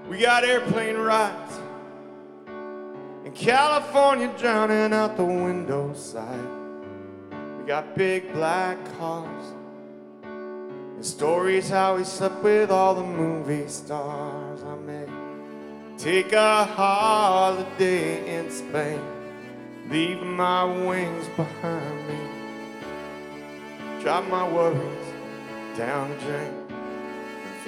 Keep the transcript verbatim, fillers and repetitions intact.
We got airplane rides in California drowning out the window side. We got big black cars and stories how we slept with all the movie stars. I may take a holiday in Spain, leaving my wings behind me, drop my worries down the drain.